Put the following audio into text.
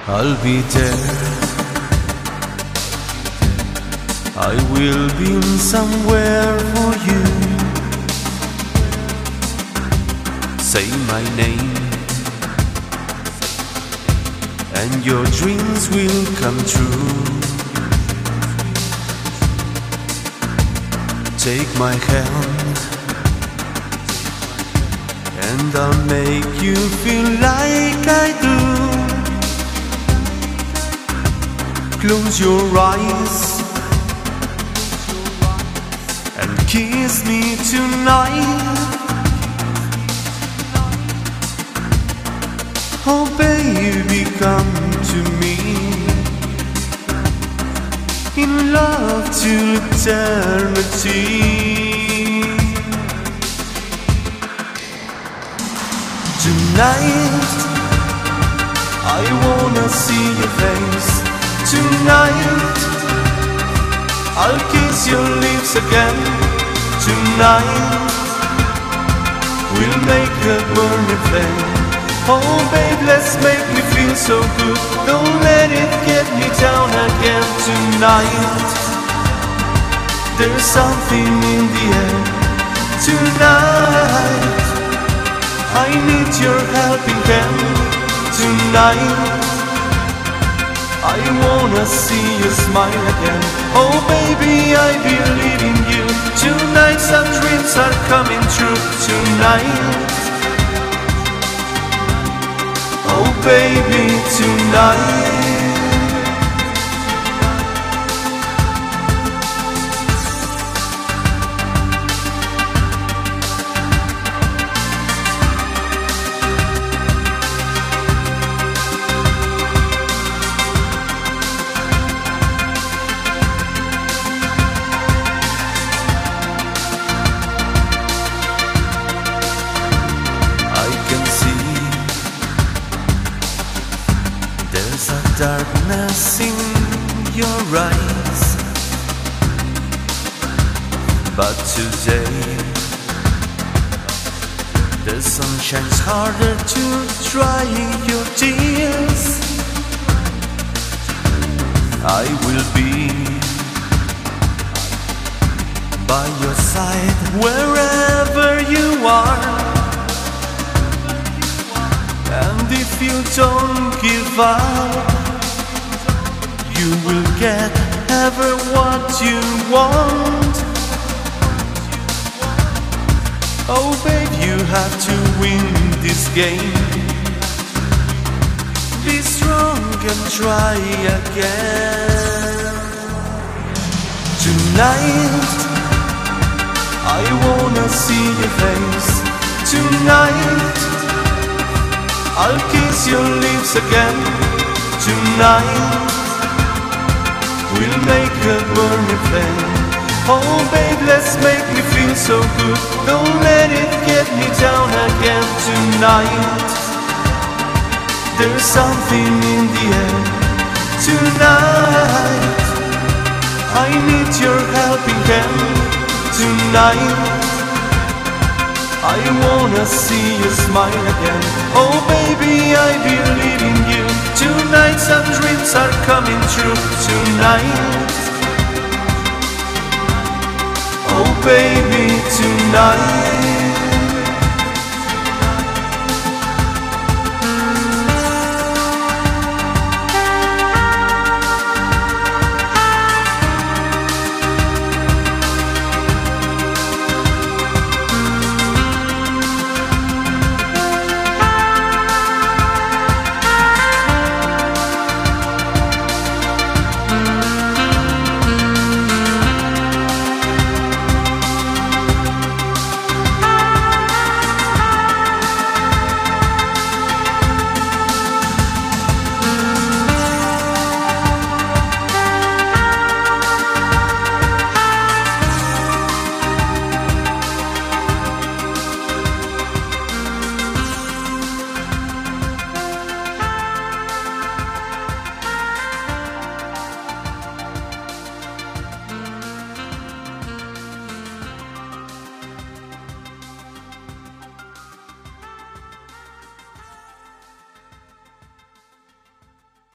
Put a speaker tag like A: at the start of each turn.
A: I'll be there. I will be somewhere for you. Say my name, and your dreams will come true. Take my hand, and I'll make you feel like I do. Close your eyes and kiss me tonight. Oh baby, come to me, in love till eternity. Tonight, I wanna see your face. Tonight, I'll kiss your lips again. Tonight, we'll make a burning flame. Oh babe, let's make me feel so good. Don't let it get me down again. Tonight, there's something in the air. Tonight, I need your helping hand. Tonight, I wanna see you smile again. Oh baby, I believe in you. Tonight some dreams are coming true. Tonight, oh baby, tonight. There's a darkness in your eyes, but today the sun shines harder to dry your tears. I will be by your side wherever you are. And if you don't give up, you will get ever what you want. Oh babe, you have to win this game. Be strong and try again. Tonight, I wanna see your face. Tonight, I'll kiss your lips again. Tonight, we'll make a burning flame. Oh babe, let's make me feel so good. Don't let it get me down again. Tonight, there's something in the air. Tonight, I need your helping hand. Tonight, I wanna see you smile again. Oh baby, I believe in you. Tonight some dreams are coming true. Tonight, oh baby, tonight.